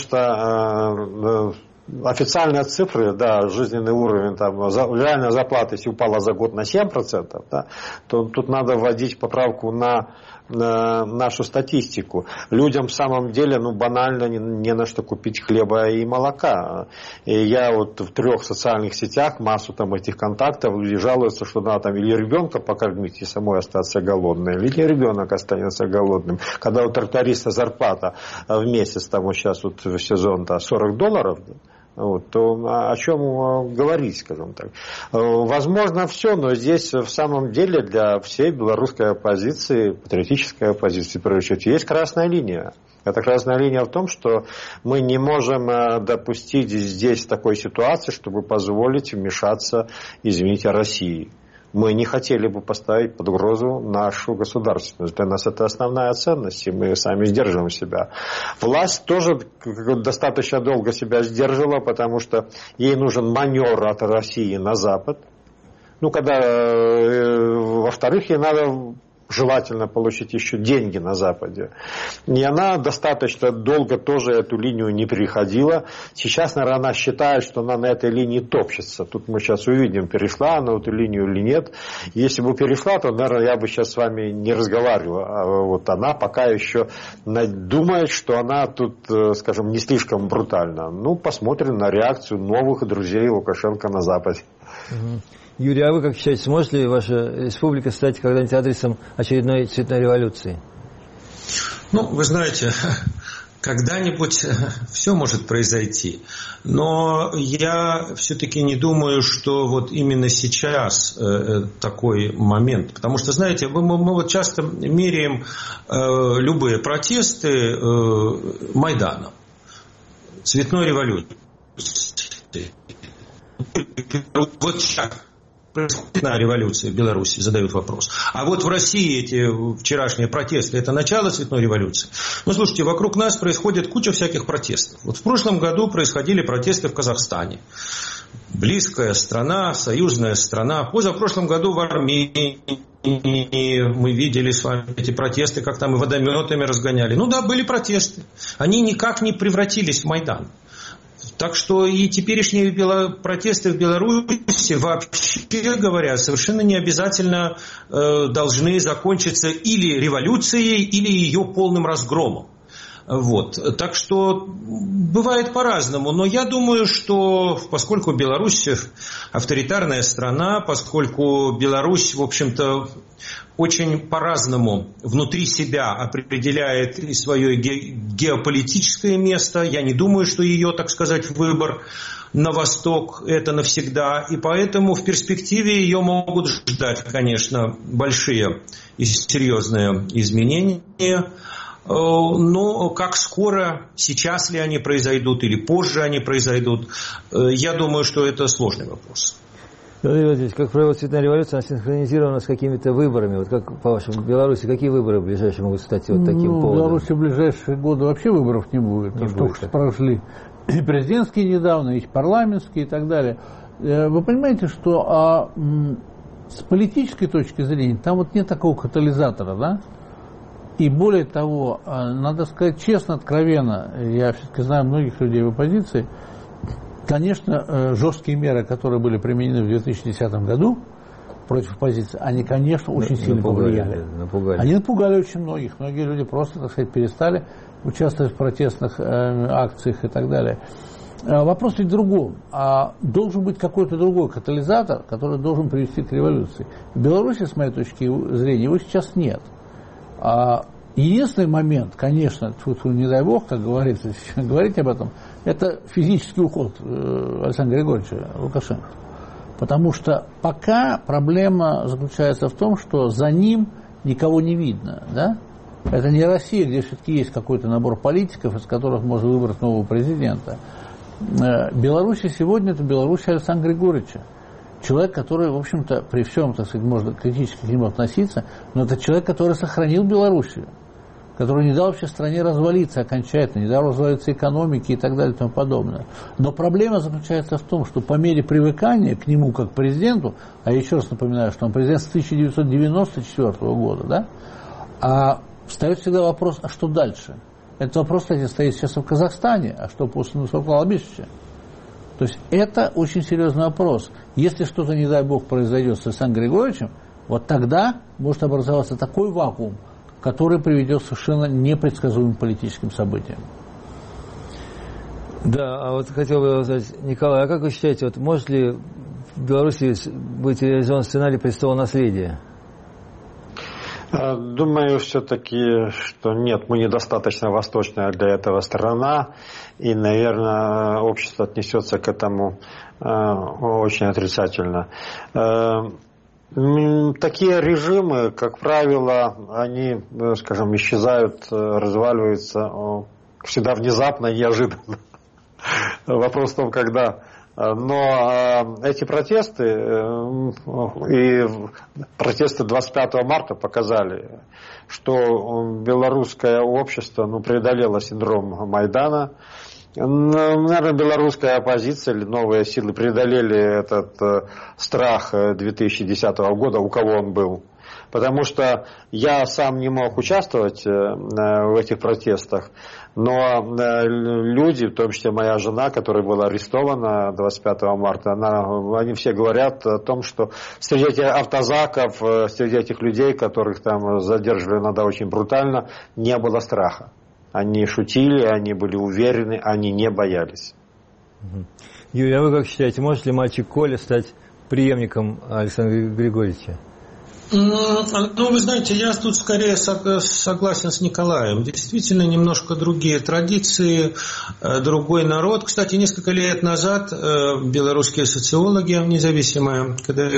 что официальные цифры, да, жизненный уровень, там, за, реальная зарплата, если упала за год на семь процентов, да, то тут надо вводить поправку на, на нашу статистику. Людям в самом деле, ну, банально не, не на что купить хлеба и молока. И я вот в трех социальных сетях, массу там этих контактов, люди жалуются, что надо там или ребенка покормить и самой остаться голодной, или ребенок останется голодным. Когда у тракториста зарплата в месяц, там вот сейчас вот в сезон-то сорок долларов, вот, то о чем говорить, скажем так. Возможно, все, но здесь в самом деле для всей белорусской оппозиции, патриотической оппозиции, прежде всего, есть красная линия. Эта красная линия в том, что мы не можем допустить здесь такой ситуации, чтобы позволить вмешаться, извините, России. Мы не хотели бы поставить под угрозу нашу государственность. Для нас это основная ценность, и мы сами сдерживаем себя. Власть тоже достаточно долго себя сдерживала, потому что ей нужен маневр от России на Запад. Ну, когда, во-вторых, ей надо желательно получить еще деньги на Западе. И она достаточно долго тоже эту линию не переходила. Сейчас, наверное, она считает, что она на этой линии топчется. Тут мы сейчас увидим, перешла она эту линию или нет. Если бы перешла, то, наверное, я бы сейчас с вами не разговаривал. А вот она пока еще думает, что она тут, скажем, не слишком брутальна. Ну, посмотрим на реакцию новых друзей Лукашенко на Западе. Юрий, а вы как считаете, сможет ли ваша республика стать когда-нибудь адресом очередной цветной революции? Ну, вы знаете, Когда-нибудь все может произойти. Но я все-таки не думаю, что вот именно сейчас э, такой момент. Потому что, знаете, мы, мы вот часто меряем э, любые протесты э, Майданом, цветной революцией. Вот сейчас происходит революция в Беларуси, задают вопрос. А вот в России эти вчерашние протесты, это начало цветной революции? Ну, слушайте, вокруг нас происходит куча всяких протестов. Вот в прошлом году происходили протесты в Казахстане. Близкая страна, союзная страна. В позапрошлом году в Армении мы видели с вами эти протесты, как там и водометами разгоняли. Ну да, были протесты. Они никак не превратились в Майдан. Так что и теперешние протесты в Беларуси, вообще говоря, совершенно не обязательно э, должны закончиться или революцией, или ее полным разгромом. Вот. Так что бывает по-разному. Но я думаю, что поскольку Беларусь авторитарная страна, поскольку Беларусь, в общем-то, очень по-разному внутри себя определяет и свое ге- геополитическое место, я не думаю, что ее, так сказать, выбор на восток – это навсегда. И поэтому в перспективе ее могут ждать, конечно, большие и серьезные изменения. Но как скоро, сейчас ли они произойдут или позже они произойдут, я думаю, что это сложный вопрос. Владимир Владимирович, как правило, цветная революция, она синхронизирована с какими-то выборами. Вот как, по-вашему, в Беларуси какие выборы в ближайшие могут стать вот таким ну, поводом? В Беларуси в ближайшие годы вообще выборов не будет. Не только что прошли и президентские недавно, и парламентские и так далее. Вы понимаете, что а, с политической точки зрения там вот нет такого катализатора, да? И более того, надо сказать честно, откровенно, я все-таки знаю многих людей в оппозиции, конечно, жесткие меры, которые были применены в две тысячи десятом году против оппозиции, они, конечно, очень напугали, сильно повлияли. Напугали. Они напугали очень многих. Многие люди просто, так сказать, перестали участвовать в протестных э, акциях и так далее. А вопрос ведь в другом. А должен быть какой-то другой катализатор, который должен привести к революции. В Беларуси, с моей точки зрения, его сейчас нет. А единственный момент, конечно, тьфу-тьфу, не дай бог, как говорится, говорить об этом, это физический уход Александра Григорьевича Лукашенко. Потому что пока проблема заключается в том, что за ним никого не видно. Да? Это не Россия, где все-таки есть какой-то набор политиков, из которых можно выбрать нового президента. Беларусь сегодня – это Беларусь Александра Григорьевича. Человек, который, в общем-то, при всем, так сказать, можно критически к нему относиться, но это человек, который сохранил Белоруссию, который не дал вообще стране развалиться окончательно, не дал развалиться экономике и так далее и тому подобное. Но проблема заключается в том, что по мере привыкания к нему как президенту, а еще раз напоминаю, что он президент с тысяча девятьсот девяносто четвёртого года, да, а встает всегда вопрос, а что дальше? Этот вопрос, кстати, стоит сейчас в Казахстане, а что после Нурсултана Абишевича? То есть это очень серьезный вопрос. Если что-то, не дай бог, произойдет с Александром Григорьевичем, вот тогда может образоваться такой вакуум, который приведет к совершенно непредсказуемым политическим событиям. Да, а вот хотел бы сказать, Николай, а как вы считаете, вот может ли в Беларуси быть реализован сценарий престола наследия? Думаю, все-таки, что нет, мы недостаточно восточная для этого страна, и, наверное, общество отнесется к этому очень отрицательно. Такие режимы, как правило, они, скажем, исчезают, разваливаются всегда внезапно, неожиданно. Вопрос в том, когда. Но эти протесты и протесты двадцать пятого марта показали, что белорусское общество ну, преодолело синдром Майдана. Наверное, белорусская оппозиция или новые силы преодолели этот страх две тысячи десятого года, у кого он был. Потому что я сам не мог участвовать в этих протестах, но люди, в том числе моя жена, которая была арестована двадцать пятого марта, она, они все говорят о том, что среди этих автозаков, среди этих людей, которых там задерживали иногда очень брутально, не было страха. Они шутили, они были уверены, они не боялись. Юрий, а вы как считаете, может ли мальчик Коля стать преемником Александра Григорьевича? Ну, вы знаете, я тут скорее согласен с Николаем. Действительно, немножко другие традиции, другой народ. Кстати, несколько лет назад белорусские социологи независимые, когда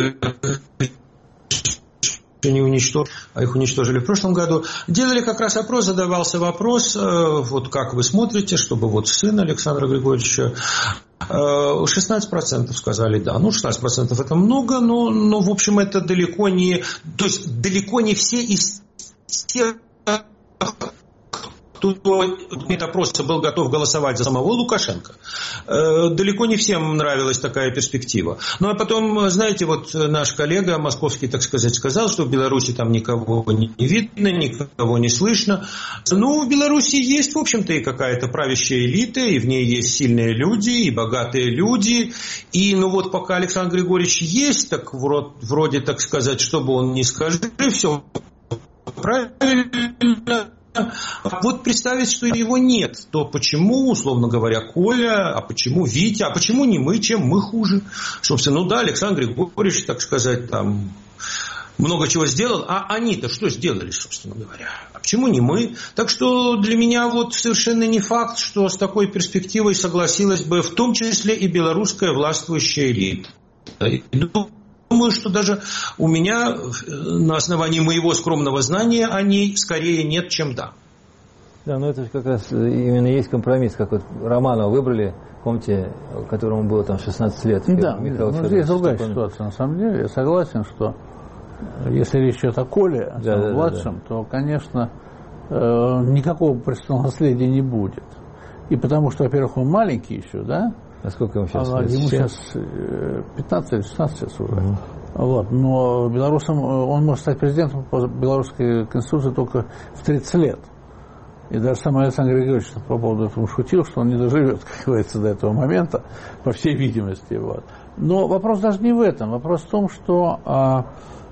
не уничтожили, а их уничтожили в прошлом году, делали как раз опрос, задавался вопрос, вот как вы смотрите, чтобы вот сын Александра Григорьевича, шестнадцать процентов сказали да. Ну, шестнадцать процентов это много, но, но, в общем, это далеко не... То есть, далеко не все из тех, кто этот опрос был готов голосовать за самого Лукашенко. Далеко не всем нравилась такая перспектива. Ну, а потом, знаете, вот наш коллега московский, так сказать, сказал, что в Беларуси там никого не видно, никого не слышно. Ну, в Беларуси есть, в общем-то, и какая-то правящая элита, и в ней есть сильные люди, и богатые люди. И, ну, вот пока Александр Григорьевич есть, так вроде, вроде так сказать, что бы он ни скажи, все правильно. Вот представить, что его нет, то почему, условно говоря, Коля, а почему Витя, а почему не мы, чем мы хуже? Собственно, ну да, Александр Григорьевич, так сказать, там много чего сделал, а они-то что сделали, собственно говоря? А почему не мы? Так что для меня вот совершенно не факт, что с такой перспективой согласилась бы в том числе и белорусская властвующая элита. Думаю, что даже у меня на основании моего скромного знания о ней скорее нет, чем да. Да, но это же как раз именно есть компромисс, как вот Романова выбрали, помните, которому было там шестнадцать лет. Да, но здесь другая ситуация, на самом деле. Я согласен, что если речь идет о Коле, о да, младшем, да, да. то, конечно, никакого престолного наследия не будет. И потому что, во-первых, он маленький еще, да? А сколько ему сейчас? А, ему сейчас пятнадцать или шестнадцать сейчас уже. Uh-huh. Вот. Но белорусом он может стать президентом по белорусской конституции только в тридцать лет. И даже сам Александр Григорьевич по поводу этого шутил, что он не доживет, как говорится, до этого момента, по всей видимости. Вот. Но вопрос даже не в этом. Вопрос в том, что, а,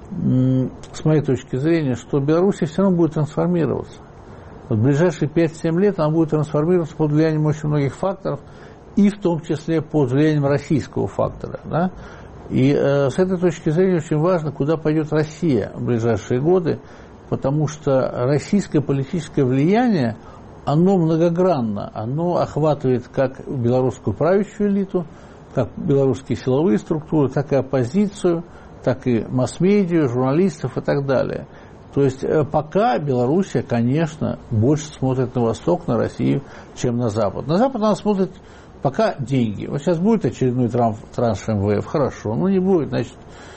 м- с моей точки зрения, что Беларусь все равно будет трансформироваться. Вот в ближайшие пять-семь лет она будет трансформироваться под влиянием очень многих факторов, и в том числе под влиянием российского фактора. Да? И э, с этой точки зрения очень важно, куда пойдет Россия в ближайшие годы, потому что российское политическое влияние, оно многогранно, оно охватывает как белорусскую правящую элиту, как белорусские силовые структуры, так и оппозицию, так и масс-медиа, журналистов и так далее. То есть э, пока Белоруссия, конечно, больше смотрит на Восток, на Россию, чем на Запад. На Запад она смотрит пока деньги. Вот сейчас будет очередной транш, транш эм вэ эф, хорошо. Ну, не будет, значит,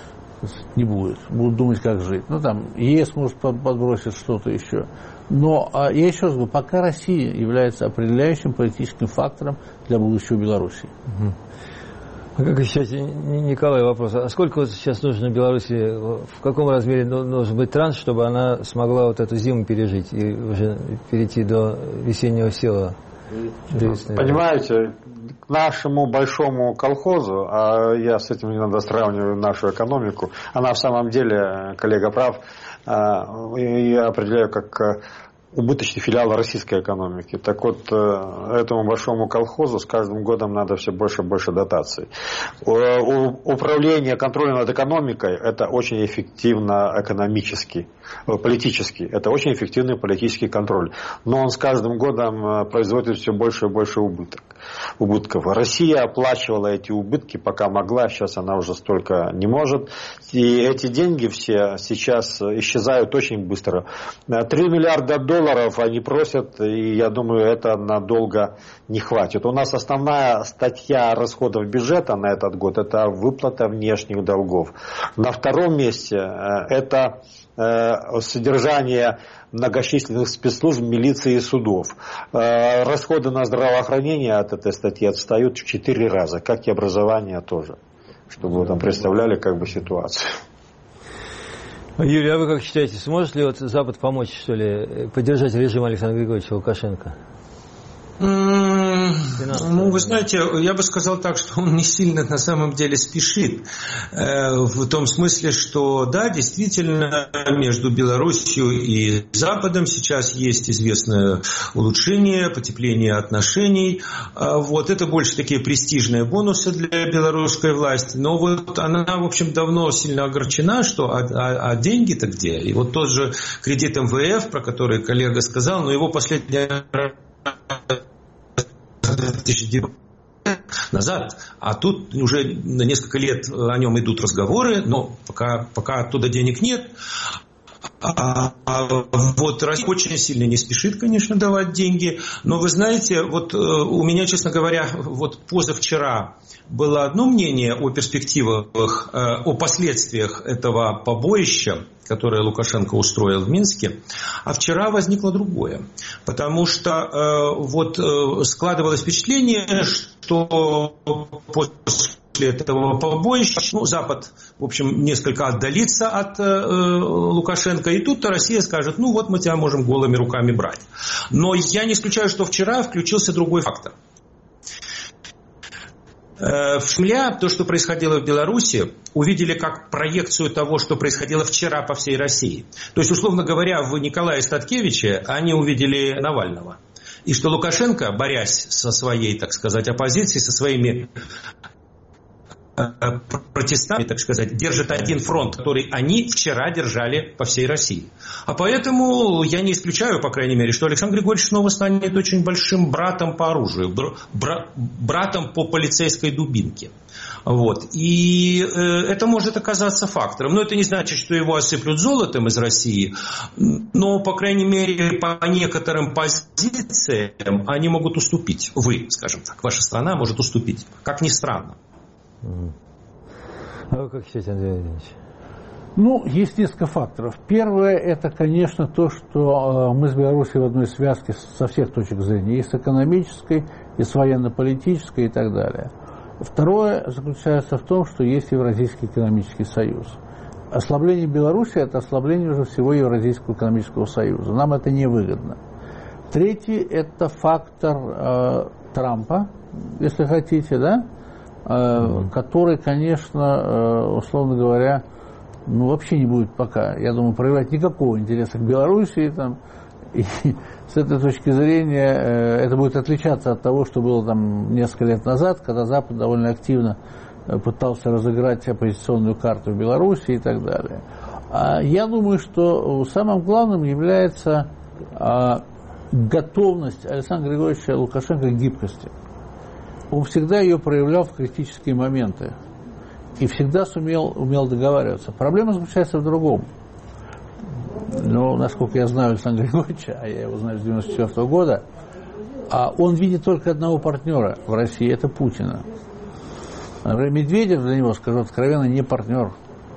не будет. Будут думать, как жить. Ну, там, ЕС может подбросить что-то еще. Но, а, я еще раз говорю, пока Россия является определяющим политическим фактором для будущего Беларуси. Угу. А как сейчас, Николай, вопрос. А сколько вот сейчас нужно Беларуси, в каком размере должен быть транш, чтобы она смогла вот эту зиму пережить и уже перейти до весеннего села? Понимаете, к нашему большому колхозу, а я с этим не надо сравнивать нашу экономику, она в самом деле, коллега прав, я определяю как убыточный филиал российской экономики. Так вот, этому большому колхозу с каждым годом надо все больше и больше дотаций. Управление, контроль над экономикой – это очень эффективно экономически, политически. Это очень эффективный политический контроль. Но он с каждым годом производит все больше и больше убыток, убытков. Россия оплачивала эти убытки, пока могла, сейчас она уже столько не может. И эти деньги все сейчас исчезают очень быстро. три миллиарда долларов они просят, и я думаю, это надолго не хватит. У нас основная статья расходов бюджета на этот год – это выплата внешних долгов. На втором месте – это содержание многочисленных спецслужб, милиции и судов. Расходы на здравоохранение от этой статьи отстают в четыре раза, как и образование тоже, чтобы вы там представляли как бы ситуацию. Юрий, а вы как считаете, сможет ли вот Запад помочь, что ли, поддержать режим Александра Григорьевича Лукашенко? Mm, Ну, вы знаете, я бы сказал так, что он не сильно на самом деле спешит. В том смысле, что да, действительно, между Белоруссией и Западом сейчас есть известное улучшение, потепление отношений. Вот это больше такие престижные бонусы для белорусской власти. Но вот она, в общем, давно сильно огорчена, что а, а, а деньги-то где? И вот тот же кредит эм вэ эф, про который коллега сказал, но его последняя назад, а тут уже на несколько лет о нем идут разговоры, но пока, пока оттуда денег нет. А, а вот Россия очень сильно не спешит, конечно, давать деньги, но вы знаете, вот у меня, честно говоря, вот позавчера было одно мнение о перспективах, о последствиях этого побоища, которое Лукашенко устроил в Минске, а вчера возникло другое, потому что вот складывалось впечатление, что после этого побоища, ну, Запад, в общем, несколько отдалится от э, Лукашенко, и тут-то Россия скажет, ну вот мы тебя можем голыми руками брать. Но я не исключаю, что вчера включился другой фактор. Э, в Кремле то, что происходило в Беларуси, увидели как проекцию того, что происходило вчера по всей России. То есть, условно говоря, в Николае Статкевиче они увидели Навального. И что Лукашенко, борясь со своей, так сказать, оппозицией, со своими протестантами, так сказать, держит один фронт, который они вчера держали по всей России. А поэтому я не исключаю, по крайней мере, что Александр Григорьевич снова станет очень большим братом по оружию, бра- братом по полицейской дубинке. Вот. И э, это может оказаться фактором. Но это не значит, что его осыплют золотом из России, но, по крайней мере, по некоторым позициям они могут уступить. Вы, скажем так, ваша страна может уступить. Как ни странно. А вы как считаете, Андрей Владимирович? Ну, есть несколько факторов. Первое, это, конечно, то, что мы с Беларусью в одной связке со всех точек зрения. И с экономической, и с военно-политической, и так далее. Второе заключается в том, что есть Евразийский экономический союз. Ослабление Беларуси – это ослабление уже всего Евразийского экономического союза. Нам это невыгодно. Третий – это фактор э, Трампа, если хотите, да? Mm-hmm. который, конечно, условно говоря, ну, вообще не будет пока, я думаю, проявлять никакого интереса к Белоруссии. Там, и с этой точки зрения это будет отличаться от того, что было там несколько лет назад, когда Запад довольно активно пытался разыграть оппозиционную карту в Беларуси и так далее. Я думаю, что самым главным является готовность Александра Григорьевича Лукашенко к гибкости. Он всегда ее проявлял в критические моменты и всегда сумел, умел договариваться. Проблема заключается в другом. Но, насколько я знаю Александра Григорьевича, а я его знаю с девяносто четвёртого года, он видит только одного партнера в России, это Путина. Например, Медведев для него, скажу откровенно, не партнер.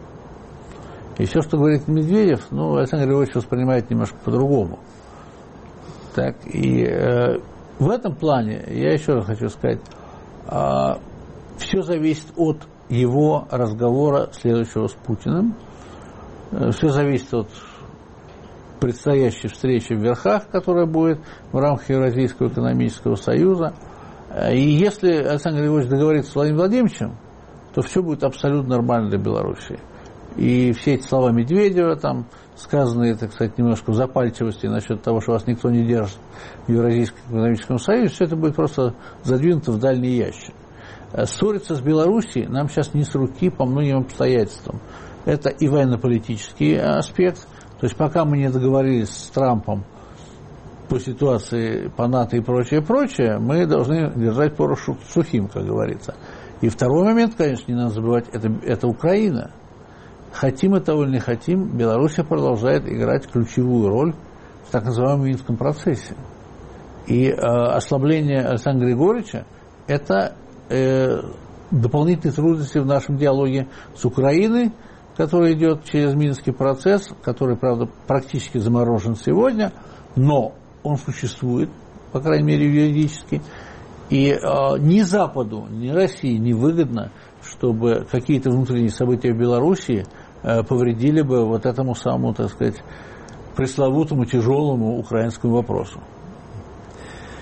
И все, что говорит Медведев, ну, Александр Григорьевич воспринимает немножко по-другому. Так, и э, в этом плане, я еще раз хочу сказать, э, все зависит от его разговора следующего с Путиным, э, все зависит от предстоящей встречи в Верхах, которая будет в рамках Евразийского экономического союза. И если Александр Григорьевич договорится с Владимиром Владимировичем, то все будет абсолютно нормально для Белоруссии. И все эти слова Медведева, там, сказанные, так сказать, немножко в запальчивости насчет того, что вас никто не держит в Евразийском экономическом союзе, все это будет просто задвинуто в дальний ящик. Ссориться с Белоруссией нам сейчас не с руки по многим обстоятельствам. Это и военно-политический аспект. То есть пока мы не договорились с Трампом по ситуации по НАТО и прочее, прочее, мы должны держать порох сухим, как говорится. И второй момент, конечно, не надо забывать, это, это Украина. Хотим мы того или не хотим, Белоруссия продолжает играть ключевую роль в так называемом Минском процессе. И э, ослабление Александра Григорьевича – это э, дополнительные трудности в нашем диалоге с Украиной, который идет через Минский процесс, который, правда, практически заморожен сегодня, но он существует, по крайней мере, юридически. И э, ни Западу, ни России не выгодно, чтобы какие-то внутренние события в Белоруссии э, повредили бы вот этому самому, так сказать, пресловутому тяжелому украинскому вопросу.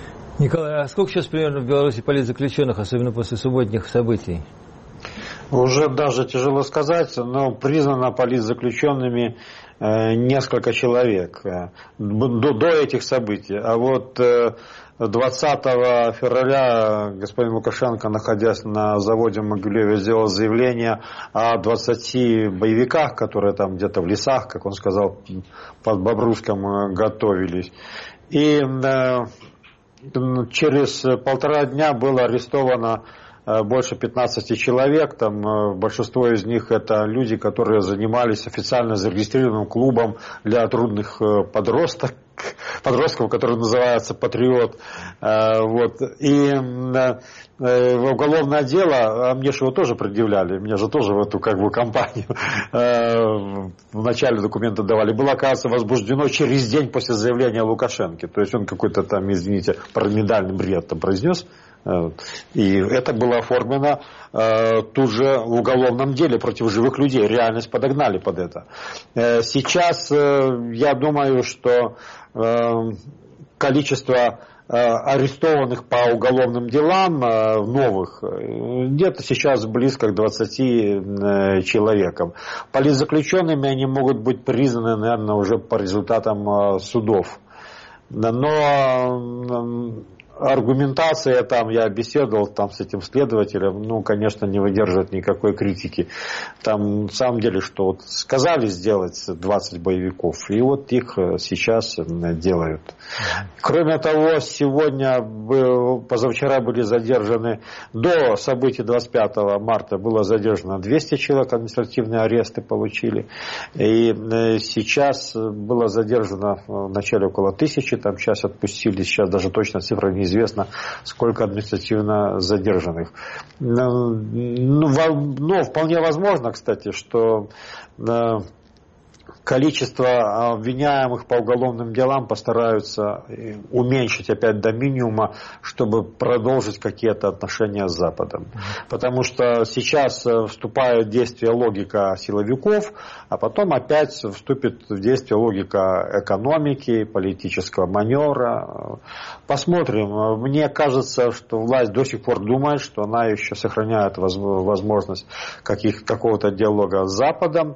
Николай, а сколько сейчас примерно в Беларуси политзаключенных, особенно после субботних событий? Уже даже тяжело сказать, но признано политзаключенными несколько человек до, до этих событий. А вот двадцатого февраля господин Лукашенко, находясь на заводе в Могилеве, сделал заявление о двадцати боевиках, которые там где-то в лесах, как он сказал, под Бобруйском готовились. И через полтора дня было арестовано больше пятнадцати человек, там большинство из них это люди, которые занимались официально зарегистрированным клубом для трудных подростков, подростков, который называется «Патриот». Вот. И уголовное дело, мне же его тоже предъявляли, меня же тоже в эту как бы компанию в начале документа давали, было, оказывается, возбуждено через день после заявления Лукашенко. То есть он какой-то там, извините, параноидальный бред там произнес. И это было оформлено э, тут же в уголовном деле против живых людей. Реальность подогнали под это. Э, сейчас э, я думаю, что э, количество э, арестованных по уголовным делам э, новых э, где-то сейчас близко к двадцати э, человекам. Политзаключенными они могут быть признаны, наверное, уже по результатам э, судов. Но аргументация, там я беседовал там с этим следователем, ну, конечно, не выдерживает никакой критики. Там, на самом деле, что вот сказали сделать двадцать боевиков, и вот их сейчас делают. Кроме того, сегодня, позавчера были задержаны, до событий двадцать пятого марта было задержано двести человек, административные аресты получили. И сейчас было задержано в начале около тысячи, там сейчас отпустили, сейчас даже точно цифра неизвестна. Известно, сколько административно задержанных. Но, но вполне возможно, кстати, что количество обвиняемых по уголовным делам постараются уменьшить опять до минимума, чтобы продолжить какие-то отношения с Западом. Потому что сейчас вступает в действие логика силовиков, а потом опять вступит в действие логика экономики, политического маневра. Посмотрим. Мне кажется, что власть до сих пор думает, что она еще сохраняет возможность каких, какого-то диалога с Западом.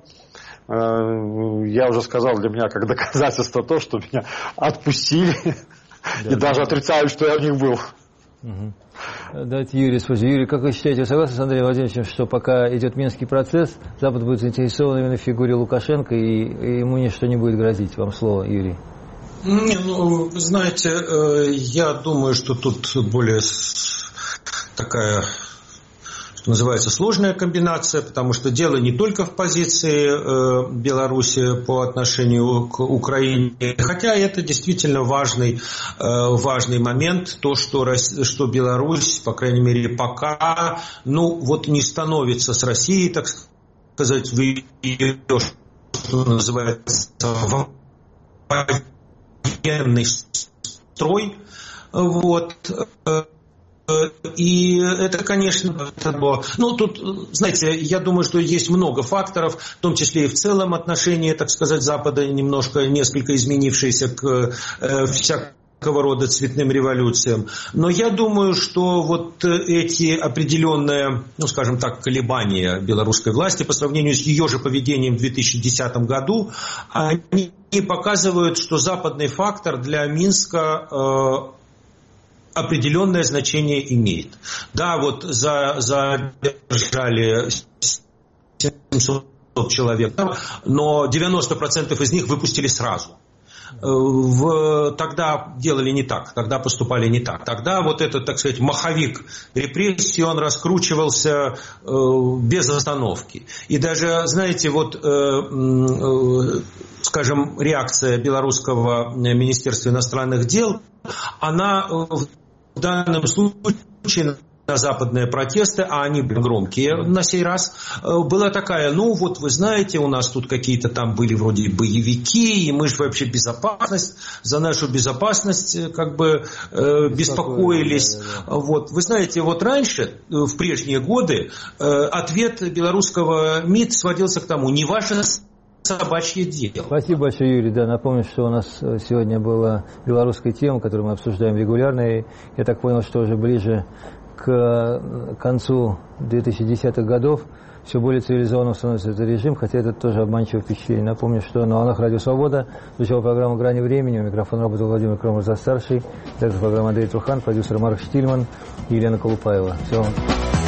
Я уже сказал, для меня как доказательство то, что меня отпустили, да, и да, даже отрицают, что я у них был. Угу. Давайте Юрий спросим. Юрий, как вы считаете, вы согласны с Андреем Владимировичем, что пока идет Минский процесс, Запад будет заинтересован именно в фигуре Лукашенко, и, и ему ничто не будет грозить? Вам слово, Юрий. Не, ну, знаете, я думаю, что тут более такая, называется, сложная комбинация, потому что дело не только в позиции э, Беларуси по отношению к Украине, хотя это действительно важный, э, важный момент, то, что, что Беларусь, по крайней мере, пока, ну, вот не становится с Россией, так сказать, в ее, что называется, военный строй, вот. И это, конечно, ну, тут, знаете, я думаю, что есть много факторов, в том числе и в целом отношение, так сказать, Запада немножко, несколько изменившееся к э, всякого рода цветным революциям. Но я думаю, что вот эти определенные, ну, скажем так, колебания белорусской власти по сравнению с ее же поведением в две тысячи десятом году, они показывают, что западный фактор для Минска э, определенное значение имеет. Да, вот за, задержали семьсот человек, но девяносто процентов из них выпустили сразу. В, тогда делали не так, тогда поступали не так. Тогда вот этот, так сказать, маховик репрессий, он раскручивался э, без остановки. И даже, знаете, вот, э, э, скажем, реакция белорусского Министерства иностранных дел, она в данном случае на западные протесты, а они громкие на сей раз, была такая: ну вот вы знаете, у нас тут какие-то там были вроде боевики, и мы же вообще безопасность, за нашу безопасность как бы э, беспокоились. Да, да, да. Вот. Вы знаете, вот раньше, в прежние годы, э, ответ белорусского МИД сводился к тому: не ваша собачье дело. Спасибо большое, Юрий. Да, напомню, что у нас сегодня была белорусская тема, которую мы обсуждаем регулярно. И я так понял, что уже ближе к концу две тысячи десятых годов все более цивилизованным становится этот режим, хотя это тоже обманчивое впечатление. Напомню, что на волнах Радио Свобода звучала программа «Грани времени». У микрофона работал Владимир Крамер-старший, также программа Андрей Трухан, продюсер Марк Штильман и Елена Колупаева. Всего вам.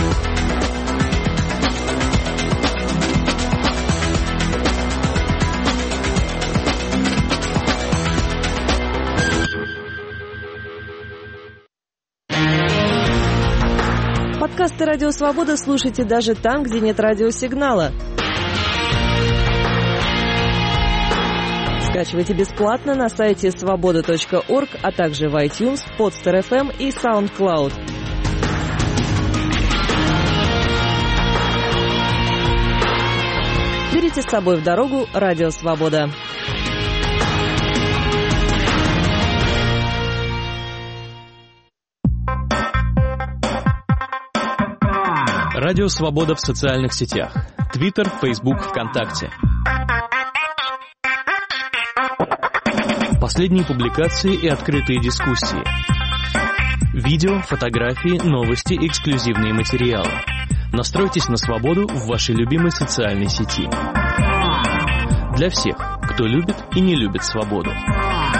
Подкасты «Радио Свобода» слушайте даже там, где нет радиосигнала. Скачивайте бесплатно на сайте свобода точка орг, а также в iTunes, Podster эф эм и SoundCloud. Берите с собой в дорогу «Радио Свобода». Радио Свобода в социальных сетях. Твиттер, Фейсбук, ВКонтакте. Последние публикации и открытые дискуссии. Видео, фотографии, новости, эксклюзивные материалы. Настройтесь на свободу в вашей любимой социальной сети. Для всех, кто любит и не любит свободу.